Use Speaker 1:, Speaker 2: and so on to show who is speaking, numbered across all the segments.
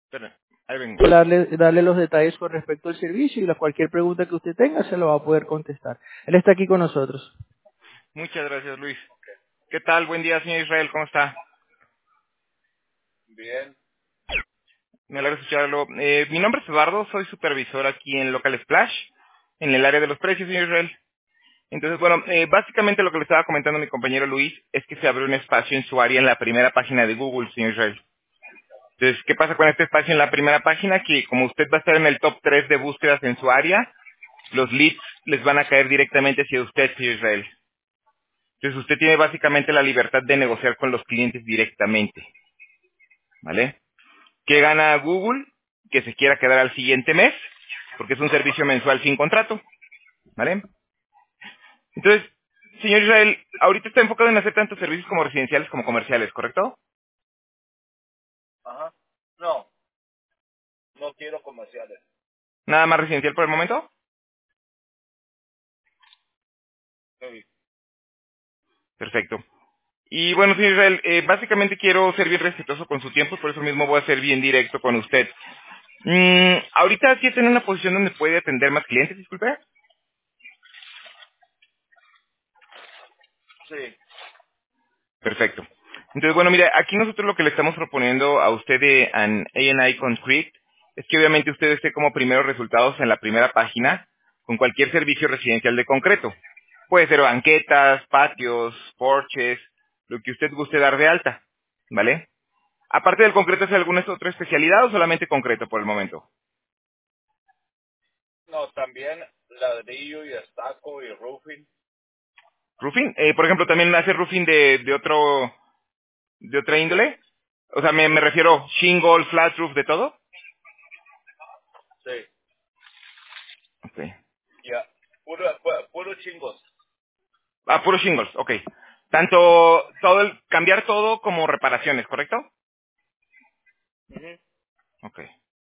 Speaker 1: Espera, ahí vengo.
Speaker 2: Darle los detalles con respecto al servicio y cualquier pregunta que usted tenga se lo va a poder contestar. Él está aquí con nosotros.
Speaker 1: Muchas gracias, Luis. ¿Qué tal? Buen día, señor Israel. ¿Cómo está?
Speaker 3: Bien.
Speaker 1: Me alegra escucharlo. Mi nombre es Eduardo. Soy supervisor aquí en Local Splash, en el área de los precios, señor Israel. Entonces, bueno, básicamente lo que le estaba comentando mi compañero Luis es que se abrió un espacio en su área en la primera página de Google, señor Israel. Entonces, ¿qué pasa con este espacio en la primera página? Que como usted va a estar en el top 3 de búsquedas en su área, los leads les van a caer directamente hacia usted, señor Israel. Entonces, usted tiene básicamente la libertad de negociar con los clientes directamente, ¿vale? ¿Qué gana Google? Que se quiera quedar al siguiente mes, porque es un servicio mensual sin contrato, ¿vale? Entonces, señor Israel, ahorita está enfocado en hacer tanto servicios como residenciales como comerciales, ¿correcto?
Speaker 3: Ajá. No, no quiero comerciales.
Speaker 1: Nada más residencial por el momento.
Speaker 3: Sí.
Speaker 1: Perfecto. Y bueno, señor Israel, básicamente quiero ser bien respetuoso con su tiempo, por eso mismo voy a ser bien directo con usted. Ahorita sí está en una posición donde puede atender más clientes, disculpe.
Speaker 3: Sí.
Speaker 1: Perfecto. Entonces, bueno, mira, aquí nosotros lo que le estamos proponiendo a usted de an A&I Concrete es que obviamente usted esté como primeros resultados en la primera página con cualquier servicio residencial de concreto. Puede ser banquetas, patios, porches, lo que usted guste dar de alta, ¿vale? Aparte del concreto, ¿es alguna otra especialidad o solamente concreto por el momento?
Speaker 3: No, también ladrillo y estaco y roofing.
Speaker 1: ¿Roofing? Por ejemplo, ¿también hace roofing de otra índole? O sea, me refiero shingle, flat roof, ¿de todo?
Speaker 3: Sí.
Speaker 1: Ok.
Speaker 3: Ya. Puro chingos.
Speaker 1: Ah, puros shingles, ok. Cambiar todo como reparaciones, ¿correcto?
Speaker 3: Ujú.
Speaker 1: Ok,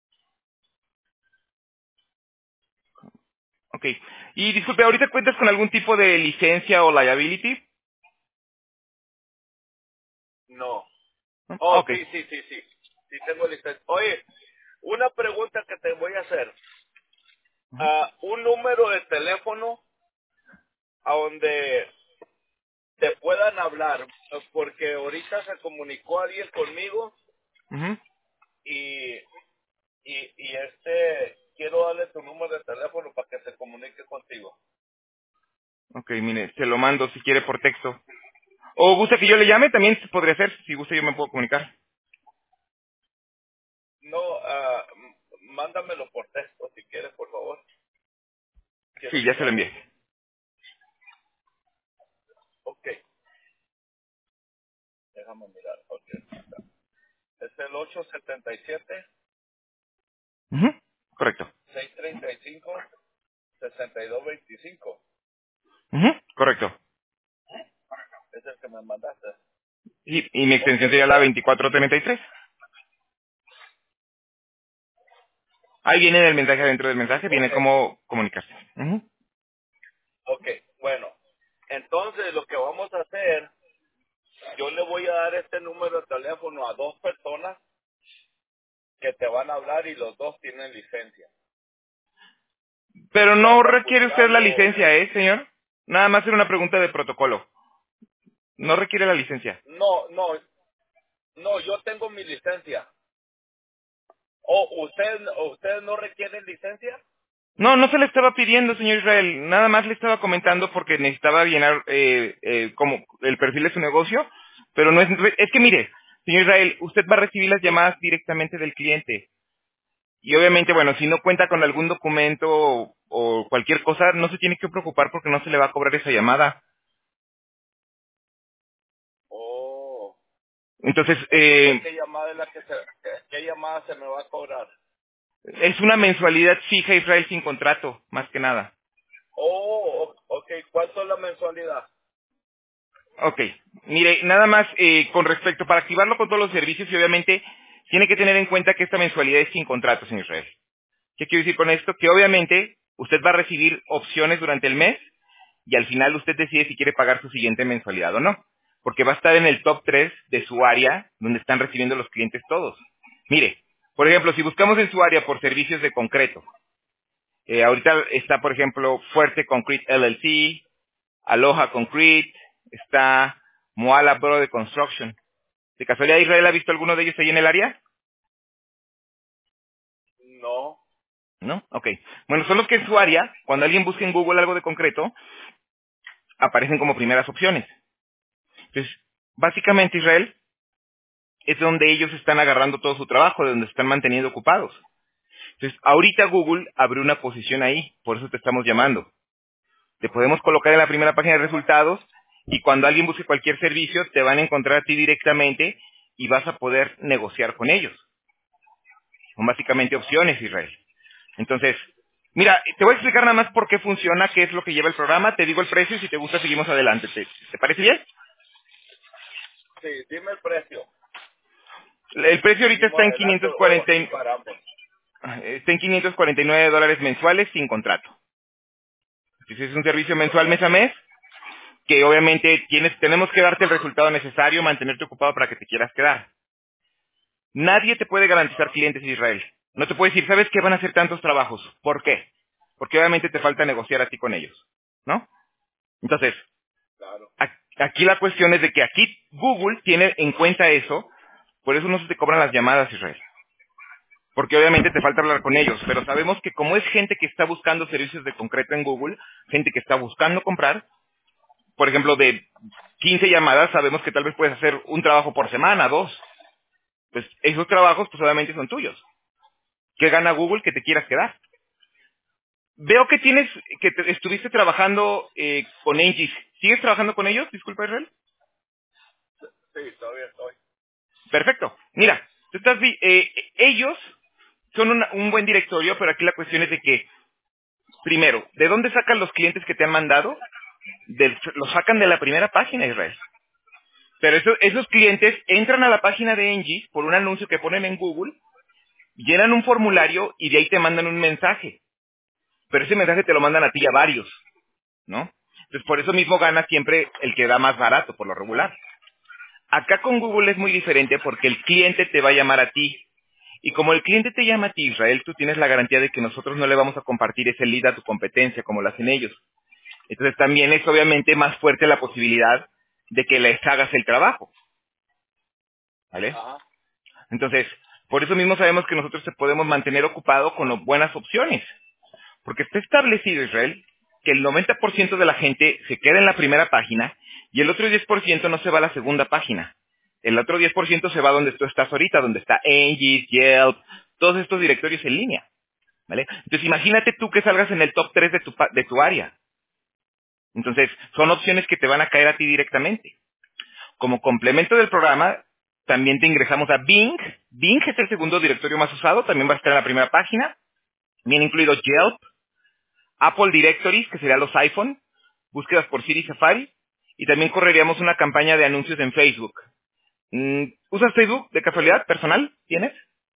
Speaker 1: ok. Y disculpe, ¿ahorita cuentas con algún tipo de licencia o liability?
Speaker 3: No.
Speaker 1: ¿No? Ah,
Speaker 3: Oh,
Speaker 1: ok.
Speaker 3: sí. Sí tengo licencia. Oye, una pregunta que te voy a hacer. Un número de teléfono a donde te puedan hablar, porque ahorita se comunicó alguien conmigo
Speaker 1: Ujú.
Speaker 3: y quiero darle tu número de teléfono para que se comunique contigo.
Speaker 1: Ok, mire, se lo mando si quiere por texto. ¿O gusta que yo le llame? También se podría hacer. Si gusta yo me puedo comunicar.
Speaker 3: No, mándamelo por texto si quieres, por favor. Quiero
Speaker 1: Sí, ya se lo
Speaker 3: mirarlo.
Speaker 1: envié.
Speaker 3: Ok, déjame mirar. Ok, acá. Es el
Speaker 1: Ujú. Correcto.
Speaker 3: 877-635-6225.
Speaker 1: Ujú. Correcto.
Speaker 3: Es el que me mandaste.
Speaker 1: Y mi
Speaker 3: Ok,
Speaker 1: extensión sería la 2433. Ahí viene el mensaje dentro del mensaje,
Speaker 3: ok,
Speaker 1: viene cómo comunicarse. Ujú.
Speaker 3: ok. Bueno, entonces lo que vamos a hacer, yo le voy a dar este número de teléfono a dos personas que te van a hablar y los dos tienen licencia.
Speaker 1: Pero
Speaker 3: Y
Speaker 1: no
Speaker 3: andan
Speaker 1: requiere usted la
Speaker 3: buscando.
Speaker 1: licencia, señor? Nada más era una pregunta de protocolo. No requiere la licencia.
Speaker 3: No, no, no, yo tengo mi licencia. ¿O ustedes no requieren licencia?
Speaker 1: No, no se le estaba pidiendo, señor Israel. Nada más le estaba comentando porque necesitaba llenar como el perfil de su negocio. Pero no es... Es que mire, señor Israel, usted va a recibir las llamadas directamente del cliente. Y obviamente, bueno, si no cuenta con algún documento o cualquier cosa, no se tiene que preocupar porque no se le va a cobrar esa llamada.
Speaker 3: Oh,
Speaker 1: Entonces,
Speaker 3: entonces ¿qué llamada se me va a cobrar?
Speaker 1: es una mensualidad fija, Israel, sin contrato, más que nada.
Speaker 3: Ok, ¿cuánto es la mensualidad?
Speaker 1: Ok, mire, nada más con respecto, para activarlo con todos los servicios y obviamente tiene que tener en cuenta que esta mensualidad es sin contrato, señor Israel. ¿Qué quiero decir con esto? Que obviamente usted va a recibir opciones durante el mes y al final usted decide si quiere pagar su siguiente mensualidad o no, porque va a estar en el top 3 de su área donde están recibiendo los clientes todos. Mire, Por ejemplo, si buscamos en su área por servicios de concreto, ahorita está, por ejemplo, Fuerte Concrete LLC, Aloha Concrete, está Moala Bro de Construction. ¿De casualidad Israel ha visto alguno de ellos ahí en el área?
Speaker 3: No.
Speaker 1: ¿No? Ok. Bueno, son los que en su área, cuando alguien busca en Google algo de concreto, aparecen como primeras opciones. Entonces, básicamente Israel es donde ellos están agarrando todo su trabajo, de donde se están manteniendo ocupados. Entonces, ahorita Google abrió una posición ahí, por eso te estamos llamando. Te podemos colocar en la primera página de resultados y cuando alguien busque cualquier servicio, te van a encontrar a ti directamente y vas a poder negociar con ellos. Son básicamente opciones, Israel. Entonces, mira, te voy a explicar nada más por qué funciona, qué es lo que lleva el programa, te digo el precio y si te gusta seguimos adelante. ¿Te parece bien?
Speaker 3: Sí, dime el precio.
Speaker 1: El precio ahorita
Speaker 3: Seguimos
Speaker 1: está en
Speaker 3: adelante o aquí
Speaker 1: 540,
Speaker 3: paramos.
Speaker 1: está en $549 mensuales sin contrato. Entonces es un servicio mensual mes a mes que obviamente tenemos que darte el resultado necesario, mantenerte ocupado para que te quieras quedar. Nadie te puede garantizar clientes en Israel. No te puede decir, ¿sabes qué van a hacer tantos trabajos? ¿Por qué? Porque obviamente te falta negociar a ti con ellos, ¿no? Entonces,
Speaker 3: Claro.
Speaker 1: aquí la cuestión es de que aquí Google tiene en cuenta eso, por eso no se te cobran las llamadas, Israel. Porque obviamente te falta hablar con ellos, pero sabemos que como es gente que está buscando servicios de concreto en Google, gente que está buscando comprar, por ejemplo, de 15 llamadas, sabemos que tal vez puedes hacer un trabajo por semana, dos. Pues esos trabajos, pues obviamente son tuyos. ¿Qué gana Google que te quieras quedar? Veo que estuviste trabajando con Engis. ¿Sigues trabajando con ellos? Disculpa, Israel.
Speaker 3: Sí, todavía estoy.
Speaker 1: Perfecto. Mira, ellos son un buen directorio, pero aquí la cuestión es de que, primero, ¿de dónde sacan los clientes que te han mandado? Los sacan de la primera página, Israel. Pero esos clientes entran a la página de Engis por un anuncio que ponen en Google, llenan un formulario y de ahí te mandan un mensaje. Pero ese mensaje te lo mandan a ti y a varios, ¿no? Entonces, por eso mismo gana siempre el que da más barato, por lo regular. Acá con Google es muy diferente porque el cliente te va a llamar a ti. Y como el cliente te llama a ti, Israel, tú tienes la garantía de que nosotros no le vamos a compartir ese lead a tu competencia como lo hacen ellos. Entonces también es obviamente más fuerte la posibilidad de que les hagas el trabajo, ¿vale?
Speaker 3: Ajá.
Speaker 1: Entonces, por eso mismo sabemos que nosotros te podemos mantener ocupado con buenas opciones. Porque está establecido, Israel, que el 90% de la gente se queda en la primera página y el otro 10% no se va a la segunda página. El otro 10% se va donde tú estás ahorita, donde está Engis, Yelp, todos estos directorios en línea, ¿vale? Entonces imagínate tú que salgas en el top 3 de tu área. Entonces, son opciones que te van a caer a ti directamente. Como complemento del programa, también te ingresamos a Bing. Bing es el segundo directorio más usado, también va a estar en la primera página. Viene incluido Yelp, Apple Directories, que serían los iPhone, búsquedas por Siri y Safari, y también correríamos una campaña de anuncios en Facebook. ¿Usas Facebook de casualidad personal? ¿Tienes?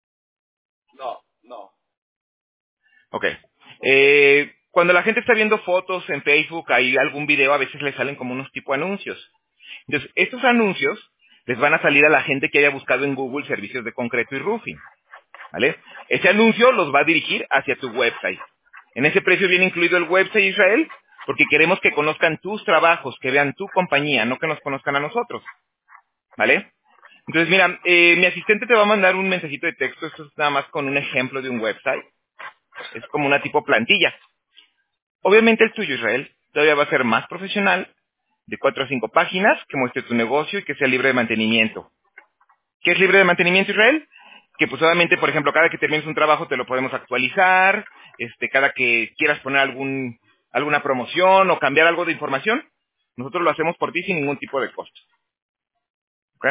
Speaker 3: No, no.
Speaker 1: Ok. Cuando la gente está viendo fotos en Facebook, hay algún video, a veces les salen como unos tipo anuncios. Entonces, estos anuncios les van a salir a la gente que haya buscado en Google servicios de concreto y roofing, ¿vale? Ese anuncio los va a dirigir hacia tu website. En ese precio viene incluido el website Israel, porque queremos que conozcan tus trabajos, que vean tu compañía, no que nos conozcan a nosotros, ¿vale? Entonces, mira, mi asistente te va a mandar un mensajito de texto, esto es nada más con un ejemplo de un website, es como una tipo plantilla. Obviamente el tuyo, Israel, todavía va a ser más profesional, de 4 a 5 páginas, que muestre tu negocio y que sea libre de mantenimiento. ¿Qué es libre de mantenimiento, Israel? Que pues obviamente, por ejemplo, cada que termines un trabajo te lo podemos actualizar, cada que quieras poner alguna promoción o cambiar algo de información, nosotros lo hacemos por ti sin ningún tipo de costo. ¿Ok?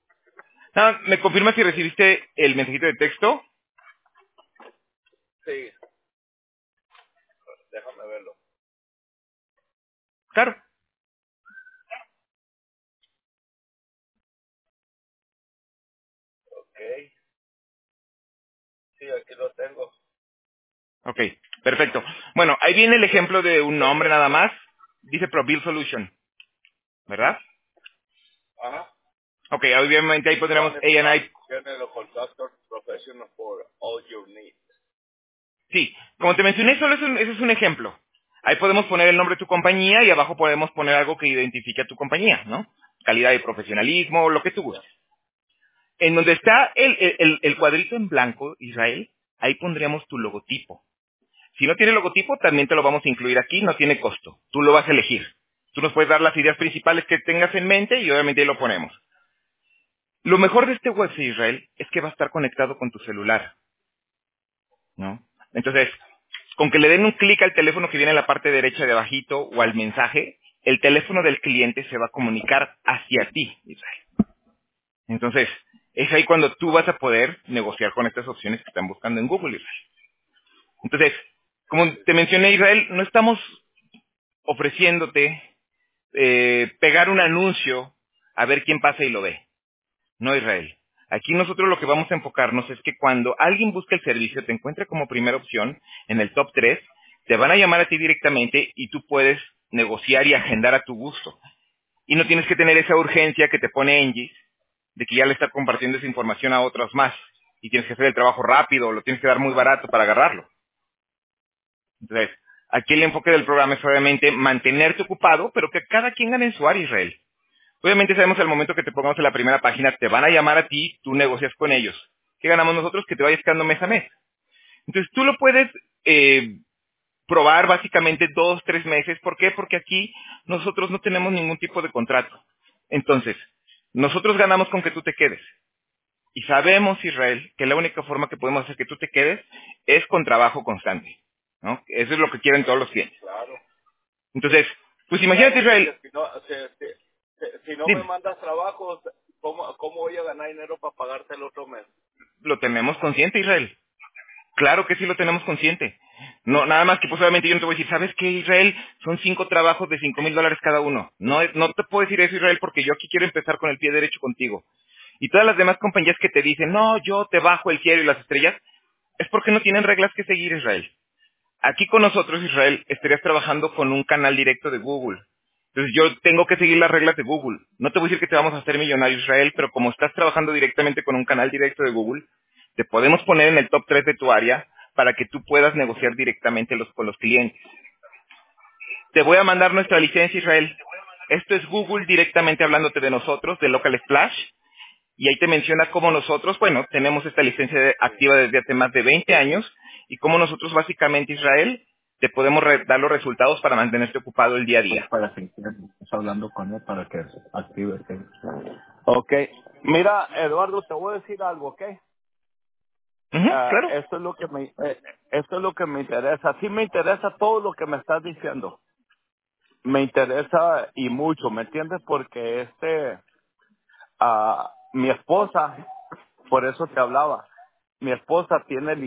Speaker 1: ¿Me confirmas si recibiste el mensajito de texto?
Speaker 3: Sí, déjame verlo.
Speaker 1: Claro.
Speaker 3: Ok. Sí, aquí lo tengo.
Speaker 1: Ok, perfecto. Bueno, ahí viene el ejemplo de un nombre nada más. Dice ProBuild Solution, ¿verdad?
Speaker 3: Ajá.
Speaker 1: Ok, obviamente ahí pondremos
Speaker 3: Son
Speaker 1: A&I.
Speaker 3: General Contractor Professional for all your needs.
Speaker 1: Sí, como te mencioné, solo ese es un ejemplo. Ahí podemos poner el nombre de tu compañía y abajo podemos poner algo que identifique a tu compañía, ¿no? Calidad y profesionalismo, lo que tú gustes. En donde está el cuadrito en blanco, Israel, ahí pondríamos tu logotipo. Si no tiene logotipo, también te lo vamos a incluir aquí, no tiene costo. Tú lo vas a elegir. Tú nos puedes dar las ideas principales que tengas en mente y obviamente ahí lo ponemos. Lo mejor de este website, Israel, es que va a estar conectado con tu celular, ¿no? Entonces, con que le den un clic al teléfono que viene en la parte derecha de abajito o al mensaje, el teléfono del cliente se va a comunicar hacia ti, Israel. Entonces, es ahí cuando tú vas a poder negociar con estas opciones que están buscando en Google, Israel. Entonces, como te mencioné, Israel, no estamos ofreciéndote pegar un anuncio a ver quién pasa y lo ve. No, Israel. Aquí nosotros lo que vamos a enfocarnos es que cuando alguien busca el servicio, te encuentre como primera opción en el top 3, te van a llamar a ti directamente y tú puedes negociar y agendar a tu gusto. Y no tienes que tener esa urgencia que te pone Engis de que ya le está compartiendo esa información a otros más y tienes que hacer el trabajo rápido o lo tienes que dar muy barato para agarrarlo. Entonces, aquí el enfoque del programa es obviamente mantenerte ocupado, pero que cada quien gane en su área, Israel. Obviamente sabemos al momento que te pongamos en la primera página, te van a llamar a ti, tú negocias con ellos. ¿Qué ganamos nosotros? Que te vayas quedando mes a mes. Entonces tú lo puedes probar básicamente 2, 3 meses. ¿Por qué? Porque aquí nosotros no tenemos ningún tipo de contrato. Entonces, nosotros ganamos con que tú te quedes. Y sabemos, Israel, que la única forma que podemos hacer que tú te quedes es con trabajo constante, ¿no? Eso es lo que quieren todos los clientes.
Speaker 3: Claro.
Speaker 1: Entonces, pues imagínate, Israel,
Speaker 3: Si no, si no me
Speaker 1: dime,
Speaker 3: mandas trabajo, ¿cómo voy a ganar dinero para pagarte el otro mes?
Speaker 1: lo tenemos consciente, Israel. Claro que sí lo tenemos consciente. No, nada más que pues obviamente yo no te voy a decir, ¿sabes qué, Israel? Son 5 trabajos de $5,000 cada uno. No, no te puedo decir eso, Israel, porque yo aquí quiero empezar con el pie derecho contigo. Y todas las demás compañías que te dicen, no, yo te bajo el cielo y las estrellas, es porque no tienen reglas que seguir, Israel. Aquí con nosotros, Israel, estarías trabajando con un canal directo de Google. Entonces yo tengo que seguir las reglas de Google. No te voy a decir que te vamos a hacer millonario, Israel, pero como estás trabajando directamente con un canal directo de Google, te podemos poner en el top 3 de tu área para que tú puedas negociar directamente con los clientes. Te voy a mandar nuestra licencia, Israel. Esto es Google directamente hablándote de nosotros, de Local Splash, y ahí te menciona cómo nosotros, bueno, tenemos esta licencia activa desde hace más de 20 años y cómo nosotros básicamente, Israel, te podemos dar los resultados para mantenerte ocupado el día a día.
Speaker 3: Para que estás hablando con él para que active. Ok. Mira, Eduardo, te voy a decir algo, ¿ok?
Speaker 1: Ujú, claro.
Speaker 3: Esto es lo que me interesa. Sí me interesa todo lo que me estás diciendo. Me interesa y mucho, ¿me entiendes? Porque mi esposa, por eso te hablaba, mi esposa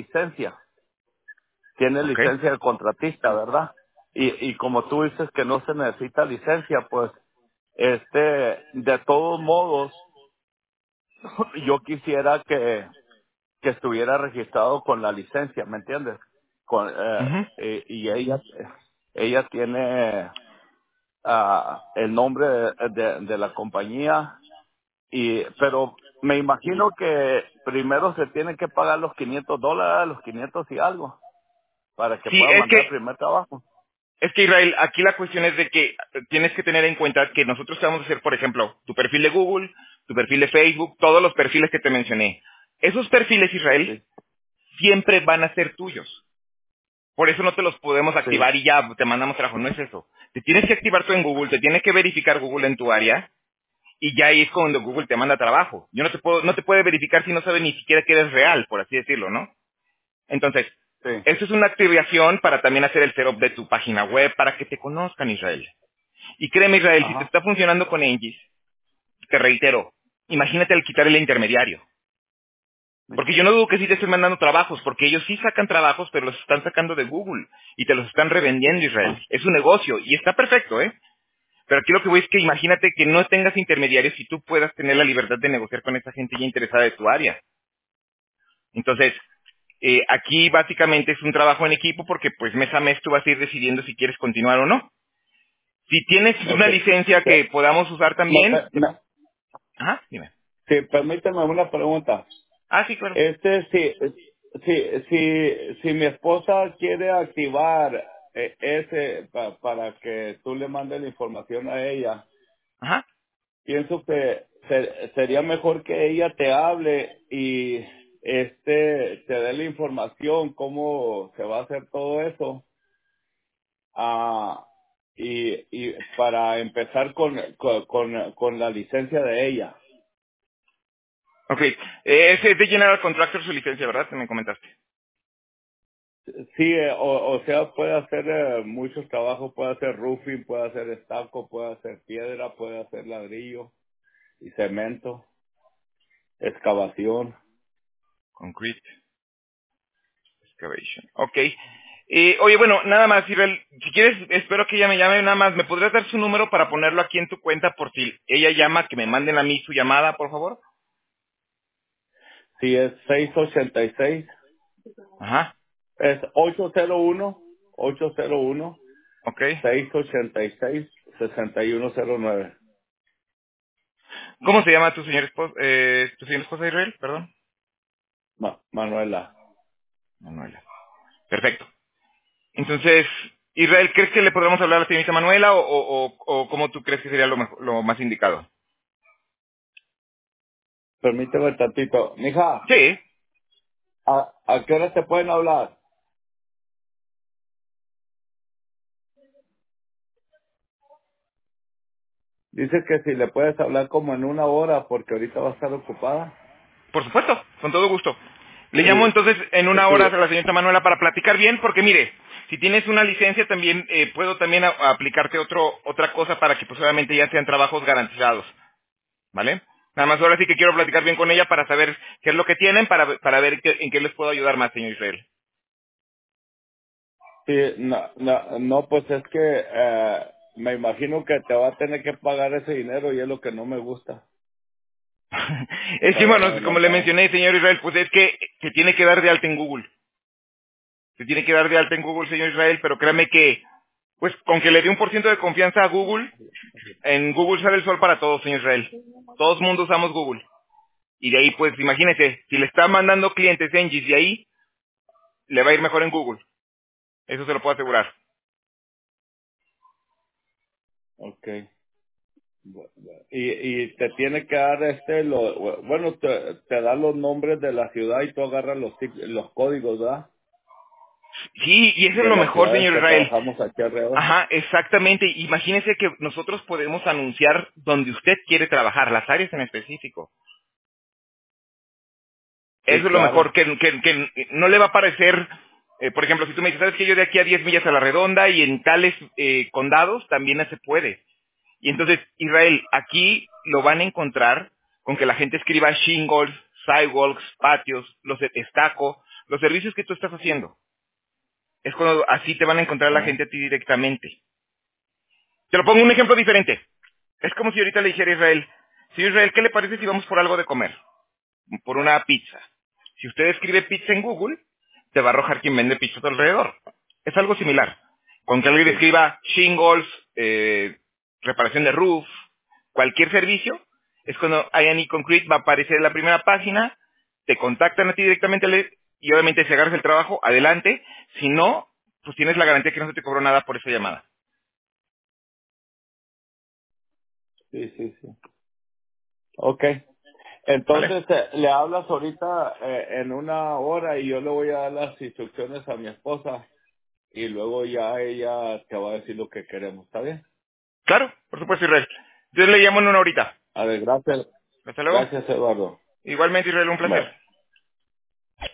Speaker 3: tiene
Speaker 1: Ok.
Speaker 3: licencia de contratista, ¿verdad? Y como tú dices que no se necesita licencia, pues, de todos modos, yo quisiera que estuviera registrado con la licencia, ¿me entiendes?
Speaker 1: Ujú.
Speaker 3: Y ella tiene el nombre de la compañía, pero me imagino que primero se tienen que pagar los $500, los 500 y algo, para que
Speaker 1: Sí,
Speaker 3: pueda mandar el primer trabajo.
Speaker 1: es que Israel, aquí la cuestión es de que tienes que tener en cuenta que nosotros te vamos a hacer, por ejemplo, tu perfil de Google, tu perfil de Facebook, todos los perfiles que te mencioné. Esos perfiles, Israel,
Speaker 3: Sí,
Speaker 1: siempre van a ser tuyos. Por eso no te los podemos
Speaker 3: sí,
Speaker 1: activar y ya te mandamos trabajo. No es eso. Te tienes que activar tú en Google, te tienes que verificar Google en tu área y ya ahí es cuando Google te manda trabajo. Yo no te puede verificar si no sabe ni siquiera que eres real, por así decirlo, ¿no? Entonces,
Speaker 3: sí.
Speaker 1: esto es una activación para también hacer el setup de tu página web para que te conozcan, Israel. Y créeme, Israel, si te
Speaker 3: Ajá.
Speaker 1: está funcionando con Engis, te reitero, imagínate al quitar el intermediario.
Speaker 3: Sí.
Speaker 1: Porque yo no dudo que sí te estén mandando trabajos, porque ellos sí sacan trabajos, pero los están sacando de Google y te los están revendiendo, Israel.
Speaker 3: Ah,
Speaker 1: Es un negocio y está perfecto, ¿eh? Pero aquí lo que voy es que imagínate que no tengas intermediarios y tú puedas tener la libertad de negociar con esa gente ya interesada de tu área. Entonces, aquí básicamente es un trabajo en equipo porque pues mes a mes tú vas a ir decidiendo si quieres continuar o no. Si tienes una
Speaker 3: okay.
Speaker 1: licencia que podamos usar
Speaker 3: Me,
Speaker 1: también,
Speaker 3: me,
Speaker 1: ajá, dime.
Speaker 3: Sí, permíteme una pregunta.
Speaker 1: Ah, sí, claro.
Speaker 3: Si mi esposa quiere activar para que tú le mandes la información a ella,
Speaker 1: Ajá.
Speaker 3: pienso que sería mejor que ella te hable y te dé la información cómo se va a hacer todo eso, ah, y para empezar con la licencia de ella.
Speaker 1: Ok. Es de General Contractor su licencia, ¿verdad? Que me comentaste.
Speaker 3: Sí, o sea, puede hacer muchos trabajos, puede hacer roofing, puede hacer estaco, puede hacer piedra, puede hacer ladrillo y cemento, excavación.
Speaker 1: Concrete Excavation. Ok. Oye, bueno, nada más, Israel, si quieres, espero que ella me llame, nada más, ¿me podrías dar su número para ponerlo aquí en tu cuenta por si ella llama, que me manden a mí su llamada, por favor?
Speaker 3: Sí, es 686,
Speaker 1: Ajá.
Speaker 3: es 801
Speaker 1: Ok.
Speaker 3: 686 6109.
Speaker 1: ¿Cómo se llama tu señor esposa, Israel? Perdón.
Speaker 3: Manuela.
Speaker 1: Manuela. Perfecto. Entonces, Israel, ¿crees que le podamos hablar a la señorita Manuela o cómo tú crees que sería lo más indicado?
Speaker 3: Permíteme tantito. Mija,
Speaker 1: Sí.
Speaker 3: ¿a qué hora te pueden hablar? Dice que si le puedes hablar como en una hora porque ahorita va a estar ocupada.
Speaker 1: Por supuesto, con todo gusto. Le llamo
Speaker 3: Sí,
Speaker 1: entonces en una hora a
Speaker 3: sí,
Speaker 1: la señorita Manuela para platicar bien, porque mire, si tienes una licencia también puedo también aplicarte otra cosa para que pues obviamente ya sean trabajos garantizados, ¿vale? Nada más ahora sí que quiero platicar bien con ella para saber qué es lo que tienen, para ver en qué les puedo ayudar más, señor Israel.
Speaker 3: sí, no, pues es que me imagino que te va a tener que pagar ese dinero y es lo que no me gusta,
Speaker 1: Es
Speaker 3: la
Speaker 1: que bueno,
Speaker 3: verdad,
Speaker 1: como le
Speaker 3: no.
Speaker 1: mencioné, señor Israel, pues es que se tiene que dar de alta en Google. Se tiene que dar de alta en Google, señor Israel, pero créame que, pues con que le dé 1% de confianza a Google, en Google sale el sol para todos, señor Israel. Todos mundo usamos Google. Y de ahí, pues, imagínese, si le está mandando clientes en de ahí, le va a ir mejor en Google. Eso se lo puedo asegurar.
Speaker 3: Okay. Y te tiene que dar bueno, te da los nombres de la ciudad y tú agarras los códigos, ¿verdad?
Speaker 1: Sí, y eso es
Speaker 3: De
Speaker 1: lo
Speaker 3: las
Speaker 1: mejor,
Speaker 3: ciudades
Speaker 1: señor
Speaker 3: que
Speaker 1: Israel.
Speaker 3: trabajamos aquí alrededor.
Speaker 1: Ajá, exactamente. Imagínese que nosotros podemos anunciar donde usted quiere trabajar, las áreas en específico.
Speaker 3: Sí,
Speaker 1: Eso es lo mejor,
Speaker 3: claro.
Speaker 1: que no le va a parecer, por ejemplo, si tú me dices, sabes que yo de aquí a 10 millas a la redonda y en tales condados también se puede. Y entonces, Israel, aquí lo van a encontrar con que la gente escriba shingles, sidewalks, patios, estaco, los servicios que tú estás haciendo. Es cuando así te van a encontrar la
Speaker 3: ¿No?
Speaker 1: gente a ti directamente. Te lo pongo un ejemplo diferente. Es como si ahorita le dijera a Israel, sí, Israel, ¿qué le parece si vamos por algo de comer? Por una pizza. Si usted escribe pizza en Google, te va a arrojar quien vende pizza a tu alrededor. Es algo similar. Con que alguien
Speaker 3: Sí,
Speaker 1: escriba shingles, reparación de roof, cualquier servicio, es cuando INE Concrete va a aparecer en la primera página, te contactan a ti directamente y obviamente si agarras el trabajo, adelante. Si no, pues tienes la garantía que no se te cobró nada por esa llamada.
Speaker 3: sí, sí, sí. Ok.
Speaker 1: ¿Vale?
Speaker 3: Entonces, le hablas ahorita en una hora y yo le voy a dar las instrucciones a mi esposa y luego ya ella te va a decir lo que queremos, ¿está bien?
Speaker 1: Claro, por supuesto, Israel. Yo le llamo en una horita.
Speaker 3: A ver, gracias.
Speaker 1: Hasta luego.
Speaker 3: Gracias, Eduardo.
Speaker 1: Igualmente, Israel, un placer.
Speaker 3: Bye.